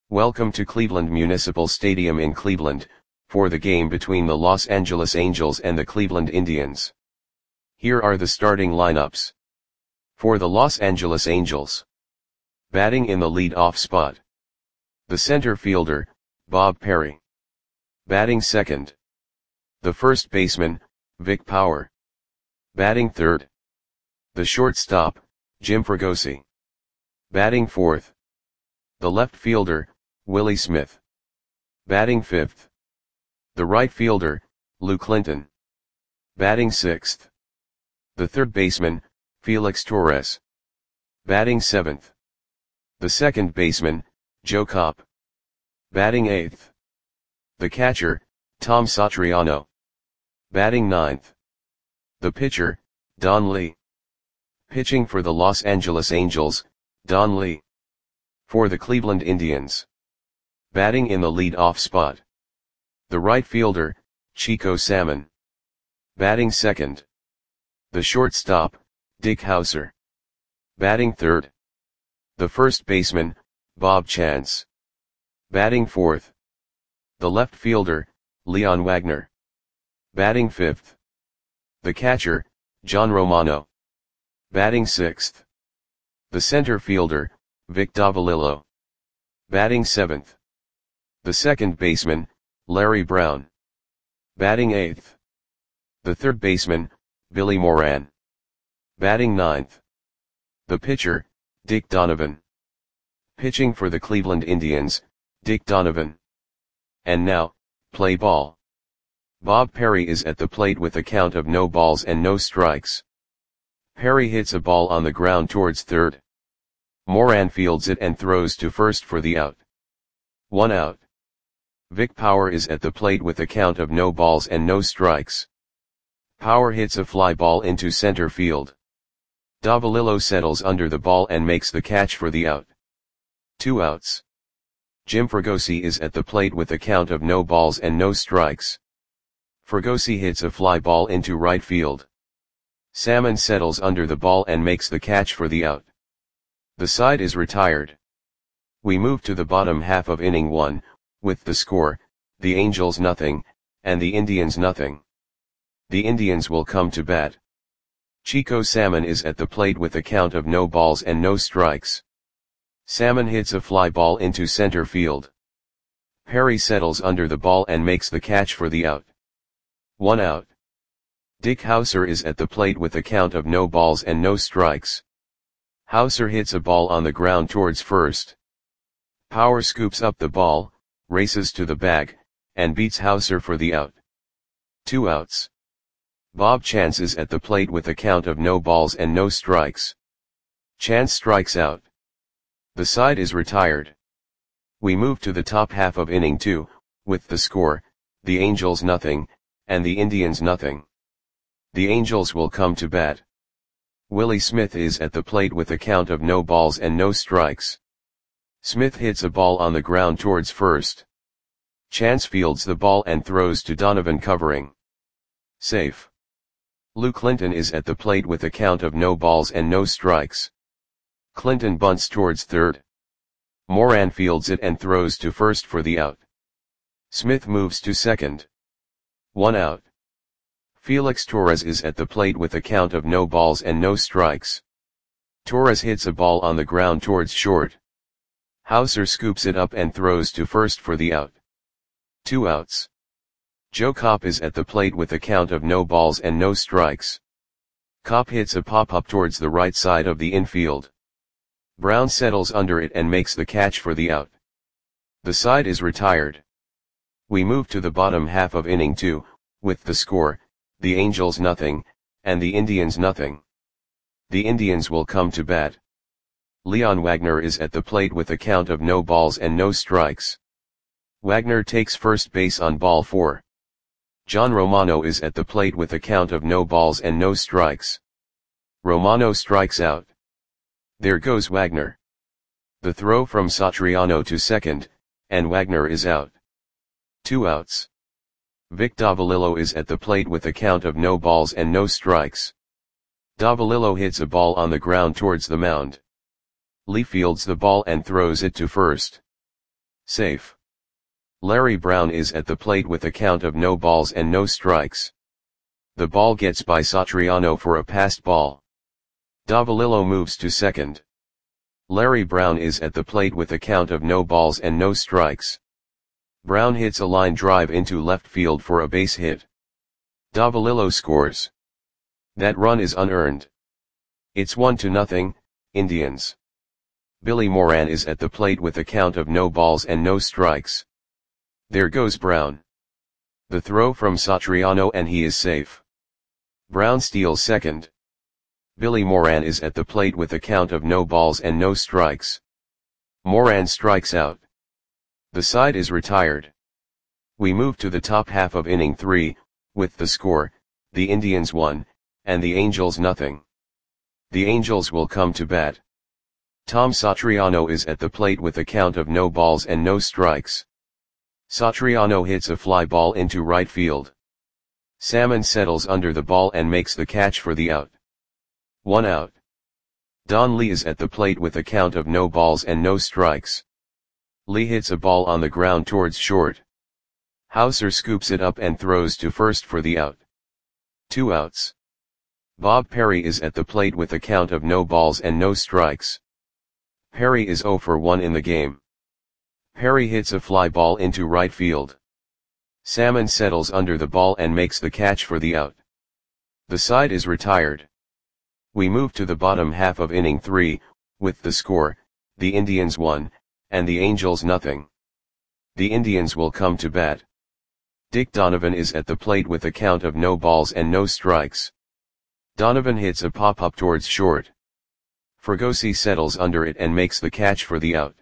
Welcome to Cleveland Municipal Stadium in Cleveland, for the game between the Los Angeles Angels and the Cleveland Indians. Here are the starting lineups. For the Los Angeles Angels. Batting in the lead-off spot. The center fielder, Bob Perry. Batting second. The first baseman, Vic Power. Batting third. The shortstop, Jim Fregosi. Batting fourth. The left fielder, Willie Smith. Batting fifth. The right fielder, Lou Clinton. Batting sixth. The third baseman, Felix Torres. Batting seventh. The second baseman, Joe Kopp. Batting eighth. The catcher, Tom Satriano. Batting ninth. The pitcher, Don Lee. Pitching for the Los Angeles Angels, Don Lee. For the Cleveland Indians. Batting in the lead-off spot. The right fielder, Chico Salmon. Batting second. The shortstop, Dick Howser. Batting third. The first baseman, Bob Chance. Batting fourth. The left fielder, Leon Wagner. Batting fifth. The catcher, John Romano. Batting sixth. The center fielder, Vic Davalillo. Batting seventh. The second baseman, Larry Brown. Batting eighth. The third baseman, Billy Moran. Batting ninth. The pitcher, Dick Donovan. Pitching for the Cleveland Indians, Dick Donovan. And now, play ball. Bob Perry is at the plate with a count of no balls and no strikes. Perry hits a ball on the ground towards third. Moran fields it and throws to first for the out. 1 out. Vic Power is at the plate with a count of no balls and no strikes. Power hits a fly ball into center field. Davalillo settles under the ball and makes the catch for the out. 2 outs. Jim Fregosi is at the plate with a count of no balls and no strikes. Fregosi hits a fly ball into right field. Salmon settles under the ball and makes the catch for the out. The side is retired. We move to the bottom half of inning 1, with the score, the Angels nothing, and the Indians nothing. The Indians will come to bat. Chico Salmon is at the plate with a count of no balls and no strikes. Salmon hits a fly ball into center field. Perry settles under the ball and makes the catch for the out. 1 out. Dick Howser is at the plate with a count of no balls and no strikes. Howser hits a ball on the ground towards first. Power scoops up the ball, races to the bag, and beats Howser for the out. 2 outs. Bob Chance is at the plate with a count of no balls and no strikes. Chance strikes out. The side is retired. We move to the top half of inning 2, with the score, the Angels nothing, and the Indians nothing. The Angels will come to bat. Willie Smith is at the plate with a count of no balls and no strikes. Smith hits a ball on the ground towards first. Chance fields the ball and throws to Donovan covering. Safe. Lou Clinton is at the plate with a count of no balls and no strikes. Clinton bunts towards third. Moran fields it and throws to first for the out. Smith moves to second. 1 out. Felix Torres is at the plate with a count of no balls and no strikes. Torres hits a ball on the ground towards short. Howser scoops it up and throws to first for the out. 2 outs. Joe Kopp is at the plate with a count of no balls and no strikes. Kopp hits a pop-up towards the right side of the infield. Brown settles under it and makes the catch for the out. The side is retired. We move to the bottom half of inning 2, with the score, the Angels nothing, and the Indians nothing. The Indians will come to bat. Leon Wagner is at the plate with a count of no balls and no strikes. Wagner takes first base on ball 4. John Romano is at the plate with a count of no balls and no strikes. Romano strikes out. There goes Wagner. The throw from Satriano to second, and Wagner is out. 2 outs. Vic Davalillo is at the plate with a count of no balls and no strikes. Davalillo hits a ball on the ground towards the mound. Lee fields the ball and throws it to first. Safe. Larry Brown is at the plate with a count of no balls and no strikes. The ball gets by Satriano for a passed ball. Davalillo moves to second. Larry Brown is at the plate with a count of no balls and no strikes. Brown hits a line drive into left field for a base hit. Davalillo scores. That run is unearned. It's 1-0, Indians. Billy Moran is at the plate with a count of no balls and no strikes. There goes Brown. The throw from Satriano and he is safe. Brown steals second. Billy Moran is at the plate with a count of no balls and no strikes. Moran strikes out. The side is retired. We move to the top half of inning 3, with the score, the Indians 1, and the Angels nothing. The Angels will come to bat. Tom Satriano is at the plate with a count of no balls and no strikes. Satriano hits a fly ball into right field. Salmon settles under the ball and makes the catch for the out. 1 out. Don Lee is at the plate with a count of no balls and no strikes. Lee hits a ball on the ground towards short. Hauser scoops it up and throws to first for the out. 2 outs. Bob Perry is at the plate with a count of no balls and no strikes. Perry is 0 for 1 in the game. Perry hits a fly ball into right field. Salmon settles under the ball and makes the catch for the out. The side is retired. We move to the bottom half of inning 3, with the score, the Indians 1, and the Angels nothing. The Indians will come to bat. Dick Donovan is at the plate with a count of no balls and no strikes. Donovan hits a pop-up towards short. Fregosi settles under it and makes the catch for the out.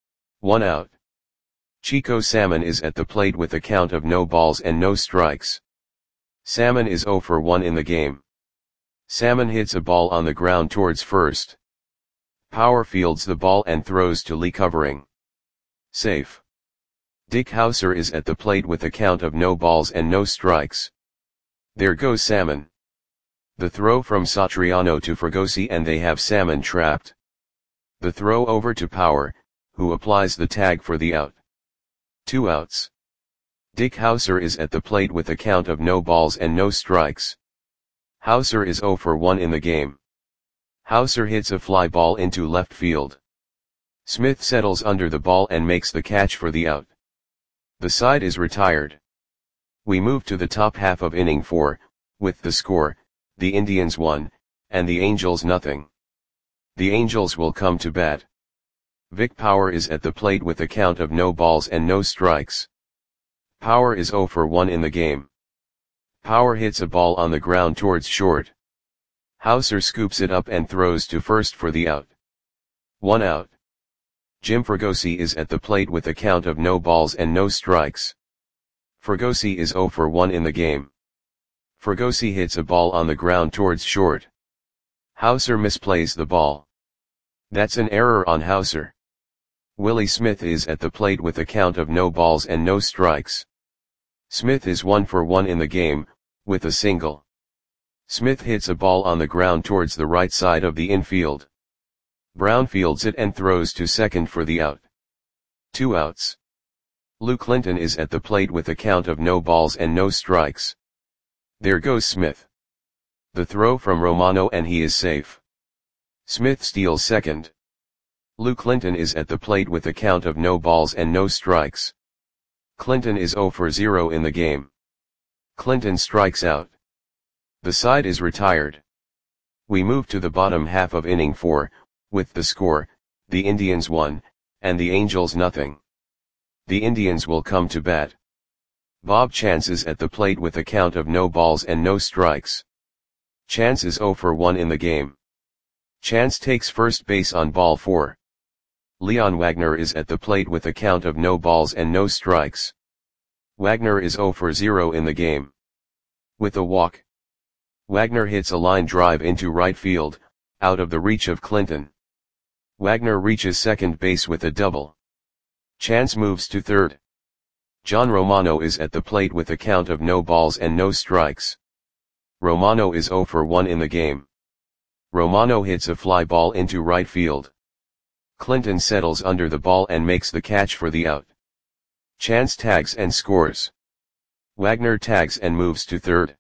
1 out. Chico Salmon is at the plate with a count of no balls and no strikes. Salmon is 0 for 1 in the game. Salmon hits a ball on the ground towards first. Power fields the ball and throws to Lee covering. Safe. Dick Hauser is at the plate with a count of no balls and no strikes. There goes Salmon. The throw from Satriano to Fregosi and they have Salmon trapped. The throw over to Power, who applies the tag for the out. 2 outs. Dick Hauser is at the plate with a count of no balls and no strikes. Hauser is 0 for 1 in the game. Hauser hits a fly ball into left field. Smith settles under the ball and makes the catch for the out. The side is retired. We move to the top half of inning 4, with the score, the Indians 1, and the Angels nothing. The Angels will come to bat. Vic Power is at the plate with a count of no balls and no strikes. Power is 0 for 1 in the game. Power hits a ball on the ground towards short. Hauser scoops it up and throws to first for the out. 1 out. Jim Fregosi is at the plate with a count of no balls and no strikes. Fregosi is 0 for 1 in the game. Fregosi hits a ball on the ground towards short. Hauser misplays the ball. That's an error on Hauser. Willie Smith is at the plate with a count of no balls and no strikes. Smith is 1 for 1 in the game, with a single. Smith hits a ball on the ground towards the right side of the infield. Brown fields it and throws to second for the out. 2 outs. Lou Clinton is at the plate with a count of no balls and no strikes. There goes Smith. The throw from Romano and he is safe. Smith steals second. Lou Clinton is at the plate with a count of no balls and no strikes. Clinton is 0 for 0 in the game. Clinton strikes out. The side is retired. We move to the bottom half of inning 4, with the score, the Indians 1, and the Angels nothing. The Indians will come to bat. Bob Chance is at the plate with a count of no balls and no strikes. Chance is 0 for 1 in the game. Chance takes first base on ball 4. Leon Wagner is at the plate with a count of no balls and no strikes. Wagner is 0 for 0 in the game. With a walk. Wagner hits a line drive into right field, out of the reach of Clinton. Wagner reaches second base with a double. Chance moves to third. John Romano is at the plate with a count of no balls and no strikes. Romano is 0 for 1 in the game. Romano hits a fly ball into right field. Clinton settles under the ball and makes the catch for the out. Chance tags and scores. Wagner tags and moves to third.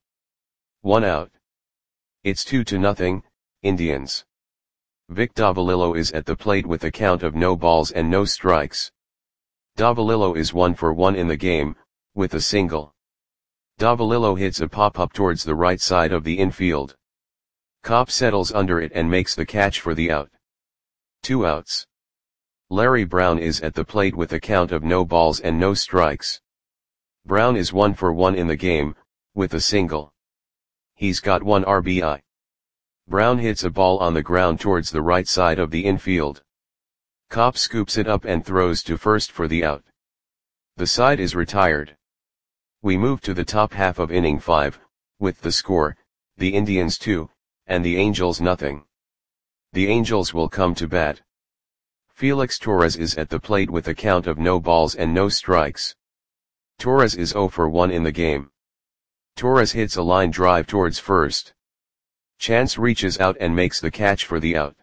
1 out. It's 2-0, Indians. Vic Davalillo is at the plate with a count of no balls and no strikes. Davalillo is 1 for 1 in the game, with a single. Davalillo hits a pop-up towards the right side of the infield. Kopp settles under it and makes the catch for the out. 2 outs. Larry Brown is at the plate with a count of no balls and no strikes. Brown is 1 for 1 in the game, with a single. He's got 1 RBI. Brown hits a ball on the ground towards the right side of the infield. Kopp scoops it up and throws to first for the out. The side is retired. We move to the top half of inning 5, with the score, the Indians 2, and the Angels nothing. The Angels will come to bat. Felix Torres is at the plate with a count of no balls and no strikes. Torres is 0 for 1 in the game. Torres hits a line drive towards first. Chance reaches out and makes the catch for the out.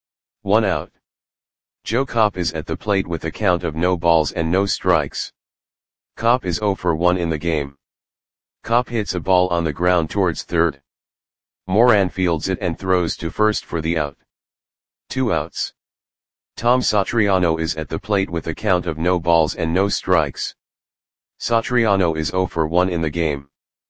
1 out. Joe Kopp is at the plate with a count of no balls and no strikes. Kopp is 0 for 1 in the game. Kopp hits a ball on the ground towards third. Moran fields it and throws to first for the out. 2 outs. Tom Satriano is at the plate with a count of no balls and no strikes. Satriano is 0 for 1 in the game.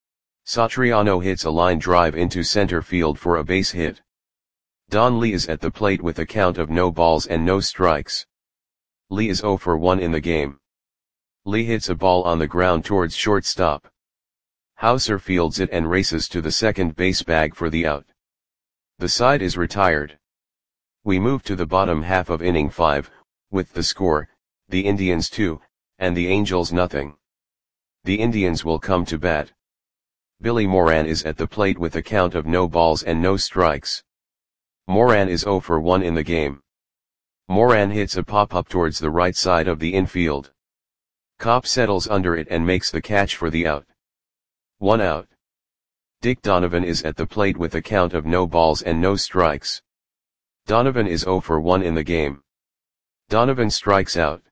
Satriano hits a line drive into center field for a base hit. Don Lee is at the plate with a count of no balls and no strikes. Lee is 0 for 1 in the game. Lee hits a ball on the ground towards shortstop. Hauser fields it and races to the second base bag for the out. The side is retired. We move to the bottom half of inning 5, with the score, the Indians 2, and the Angels nothing. The Indians will come to bat. Billy Moran is at the plate with a count of no balls and no strikes. Moran is 0 for 1 in the game. Moran hits a pop-up towards the right side of the infield. Kopp settles under it and makes the catch for the out. 1 out. Dick Donovan is at the plate with a count of no balls and no strikes. Donovan is 0 for 1 in the game. Donovan strikes out.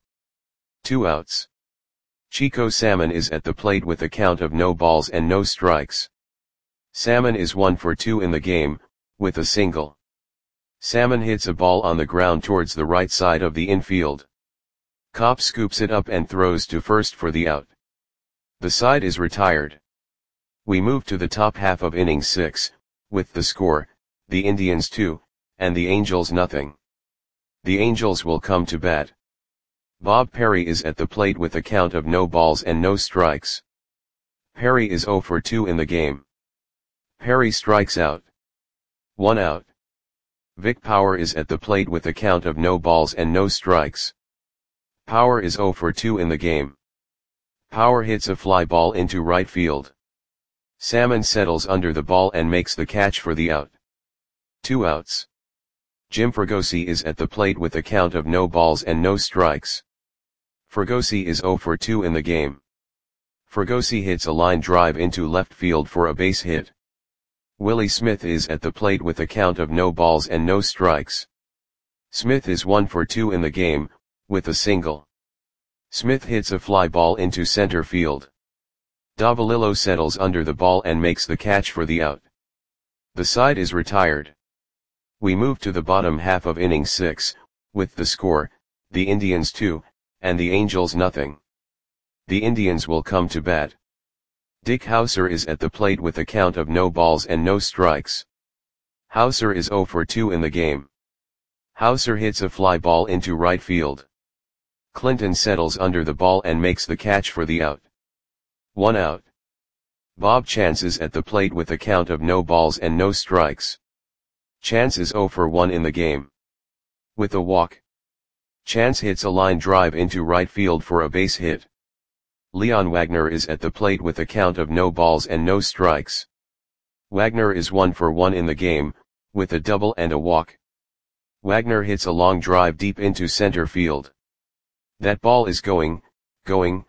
2 outs. Chico Salmon is at the plate with a count of no balls and no strikes. Salmon is 1 for 2 in the game, with a single. Salmon hits a ball on the ground towards the right side of the infield. Kopp scoops it up and throws to first for the out. The side is retired. We move to the top half of inning 6, with the score, the Indians 2, and the Angels nothing. The Angels will come to bat. Bob Perry is at the plate with a count of no balls and no strikes. Perry is 0 for 2 in the game. Perry strikes out. 1 out. Vic Power is at the plate with a count of no balls and no strikes. Power is 0 for 2 in the game. Power hits a fly ball into right field. Salmon settles under the ball and makes the catch for the out. 2 outs. Jim Fregosi is at the plate with a count of no balls and no strikes. Fregosi is 0 for 2 in the game. Fregosi hits a line drive into left field for a base hit. Willie Smith is at the plate with a count of no balls and no strikes. Smith is 1 for 2 in the game, with a single. Smith hits a fly ball into center field. Davalillo settles under the ball and makes the catch for the out. The side is retired. We move to the bottom half of inning 6, with the score, the Indians 2, and the Angels nothing. The Indians will come to bat. Dick Hauser is at the plate with a count of no balls and no strikes. Hauser is 0 for 2 in the game. Hauser hits a fly ball into right field. Clinton settles under the ball and makes the catch for the out. 1 out. Bob Chance is at the plate with a count of no balls and no strikes. Chance is 0 for 1 in the game. With a walk. Chance hits a line drive into right field for a base hit. Leon Wagner is at the plate with a count of no balls and no strikes. Wagner is 1 for 1 in the game, with a double and a walk. Wagner hits a long drive deep into center field. That ball is going, gone.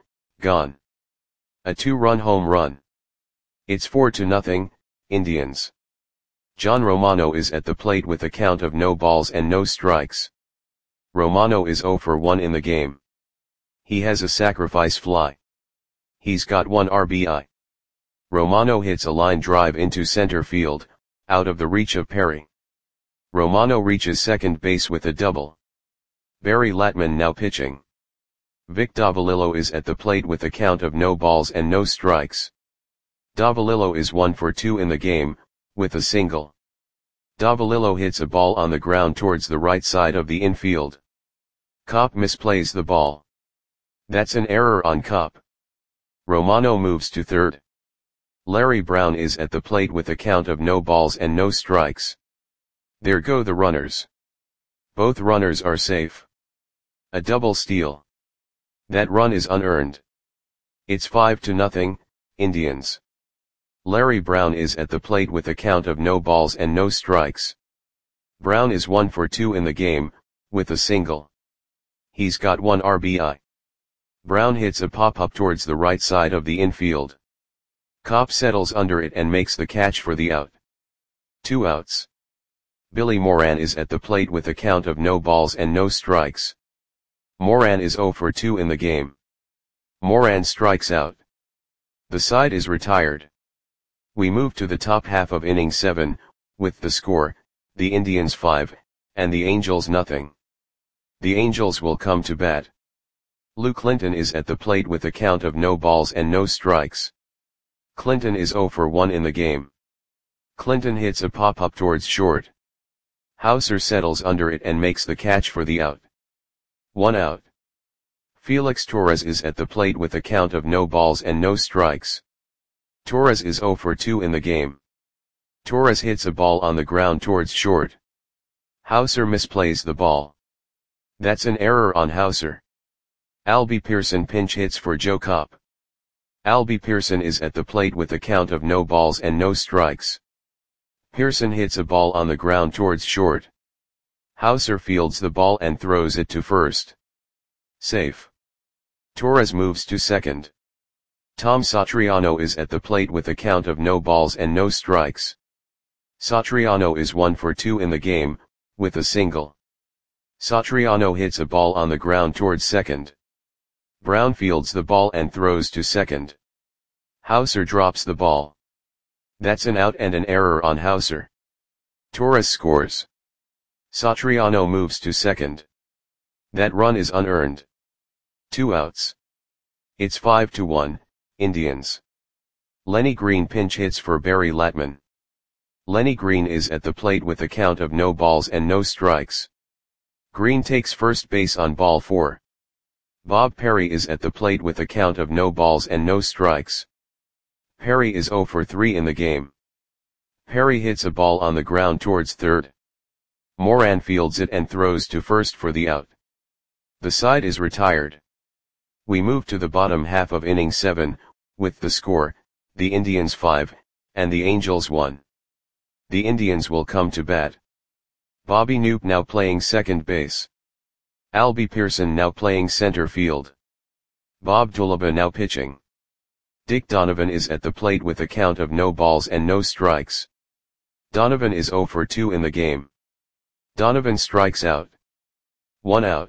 A 2-run home run. It's 4-0, Indians. John Romano is at the plate with a count of no balls and no strikes. Romano is 0 for 1 in the game. He has a sacrifice fly. He's got 1 RBI. Romano hits a line drive into center field, out of the reach of Perry. Romano reaches second base with a double. Barry Latman now pitching. Vic Davalillo is at the plate with a count of no balls and no strikes. Davalillo is 1 for 2 in the game, with a single. Davalillo hits a ball on the ground towards the right side of the infield. Kopp misplays the ball. That's an error on Kopp. Romano moves to third. Larry Brown is at the plate with a count of no balls and no strikes. There go the runners. Both runners are safe. A double steal. That run is unearned. It's 5-0, Indians. Larry Brown is at the plate with a count of no balls and no strikes. Brown is 1 for 2 in the game, with a single. He's got 1 RBI. Brown hits a pop-up towards the right side of the infield. Kopp settles under it and makes the catch for the out. 2 outs. Billy Moran is at the plate with a count of no balls and no strikes. Moran is 0 for 2 in the game. Moran strikes out. The side is retired. We move to the top half of inning 7, with the score, the Indians 5, and the Angels nothing. The Angels will come to bat. Lou Clinton is at the plate with a count of no balls and no strikes. Clinton is 0 for 1 in the game. Clinton hits a pop-up towards short. Hauser settles under it and makes the catch for the out. 1 out. Felix Torres is at the plate with a count of no balls and no strikes. Torres is 0 for 2 in the game. Torres hits a ball on the ground towards short. Hauser misplays the ball. That's an error on Hauser. Albie Pearson pinch hits for Joe Kopp. Albie Pearson is at the plate with a count of no balls and no strikes. Pearson hits a ball on the ground towards short. Hauser fields the ball and throws it to first. Safe. Torres moves to second. Tom Satriano is at the plate with a count of no balls and no strikes. Satriano is 1 for 2 in the game, with a single. Satriano hits a ball on the ground towards second. Brown fields the ball and throws to second. Hauser drops the ball. That's an out and an error on Hauser. Torres scores. Satriano moves to second. That run is unearned. 2 outs. It's 5-1, Indians. Lenny Green pinch hits for Barry Latman. Lenny Green is at the plate with a count of no balls and no strikes. Green takes first base on ball 4. Bob Perry is at the plate with a count of no balls and no strikes. Perry is 0 for 3 in the game. Perry hits a ball on the ground towards third. Moran fields it and throws to first for the out. The side is retired. We move to the bottom half of inning 7, with the score, the Indians 5, and the Angels 1. The Indians will come to bat. Bobby Knoop now playing second base. Albie Pearson now playing center field. Bob Tulaba now pitching. Dick Donovan is at the plate with a count of no balls and no strikes. Donovan is 0 for 2 in the game. Donovan strikes out. 1 out.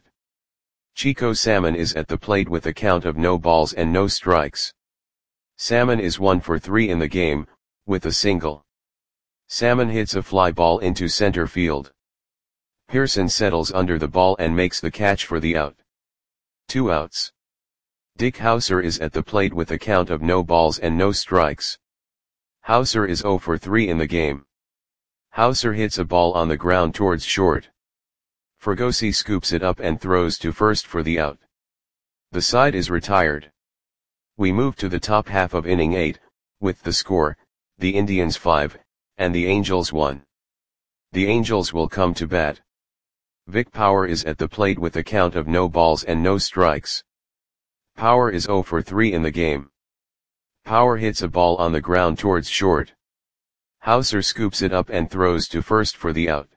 Chico Salmon is at the plate with a count of no balls and no strikes. Salmon is 1 for 3 in the game, with a single. Salmon hits a fly ball into center field. Pearson settles under the ball and makes the catch for the out. 2 outs. Dick Hauser is at the plate with a count of no balls and no strikes. Hauser is 0 for 3 in the game. Hauser hits a ball on the ground towards short. Fregosi scoops it up and throws to first for the out. The side is retired. We move to the top half of inning 8, with the score, the Indians 5, and the Angels 1. The Angels will come to bat. Vic Power is at the plate with a count of no balls and no strikes. Power is 0 for 3 in the game. Power hits a ball on the ground towards short. Hauser scoops it up and throws to first for the out.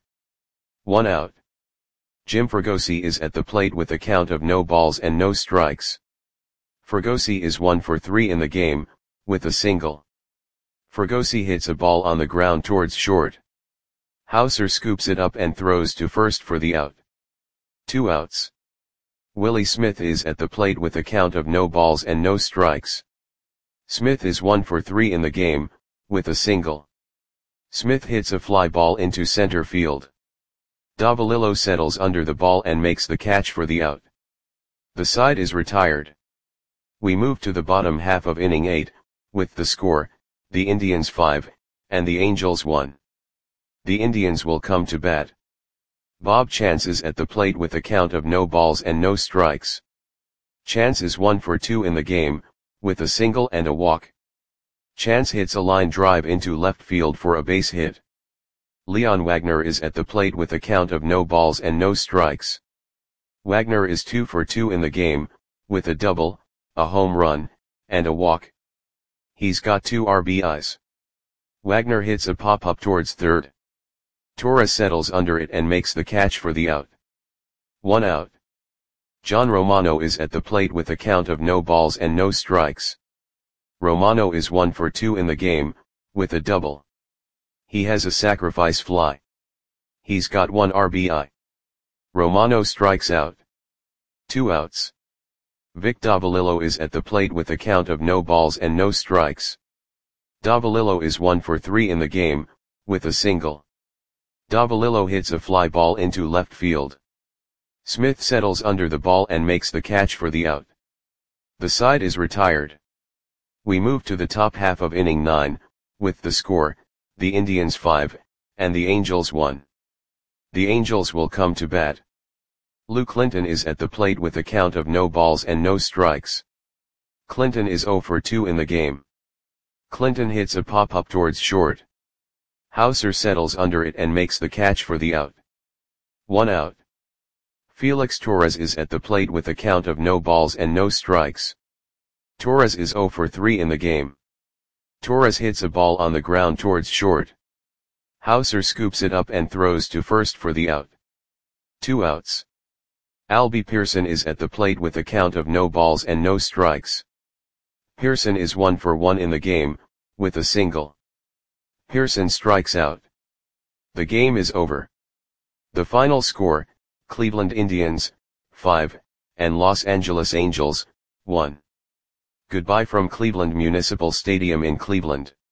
1 out. Jim Fregosi is at the plate with a count of no balls and no strikes. Fregosi is 1 for 3 in the game, with a single. Fregosi hits a ball on the ground towards short. Hauser scoops it up and throws to first for the out. 2 outs. Willie Smith is at the plate with a count of no balls and no strikes. Smith is 1 for 3 in the game, with a single. Smith hits a fly ball into center field. Davalillo settles under the ball and makes the catch for the out. The side is retired. We move to the bottom half of inning 8, with the score, the Indians 5, and the Angels 1. The Indians will come to bat. Bob Chance is at the plate with a count of no balls and no strikes. Chance is 1 for 2 in the game, with a single and a walk. Chance hits a line drive into left field for a base hit. Leon Wagner is at the plate with a count of no balls and no strikes. Wagner is 2 for 2 in the game, with a double, a home run, and a walk. He's got 2 RBIs. Wagner hits a pop-up towards third. Torres settles under it and makes the catch for the out. 1 out. John Romano is at the plate with a count of no balls and no strikes. Romano is 1 for 2 in the game, with a double. He has a sacrifice fly. He's got 1 RBI. Romano strikes out. 2 outs. Vic Davalillo is at the plate with a count of no balls and no strikes. Davalillo is 1 for 3 in the game, with a single. Davalillo hits a fly ball into left field. Smith settles under the ball and makes the catch for the out. The side is retired. We move to the top half of inning 9, with the score, the Indians 5, and the Angels 1. The Angels will come to bat. Lou Clinton is at the plate with a count of no balls and no strikes. Clinton is 0 for 2 in the game. Clinton hits a pop-up towards short. Hauser settles under it and makes the catch for the out. 1 out. Felix Torres is at the plate with a count of no balls and no strikes. Torres is 0 for 3 in the game. Torres hits a ball on the ground towards short. Hauser scoops it up and throws to first for the out. 2 outs. Albie Pearson is at the plate with a count of no balls and no strikes. Pearson is 1 for 1 in the game, with a single. Pearson strikes out. The game is over. The final score, Cleveland Indians, 5, and Los Angeles Angels, 1. Goodbye from Cleveland Municipal Stadium in Cleveland.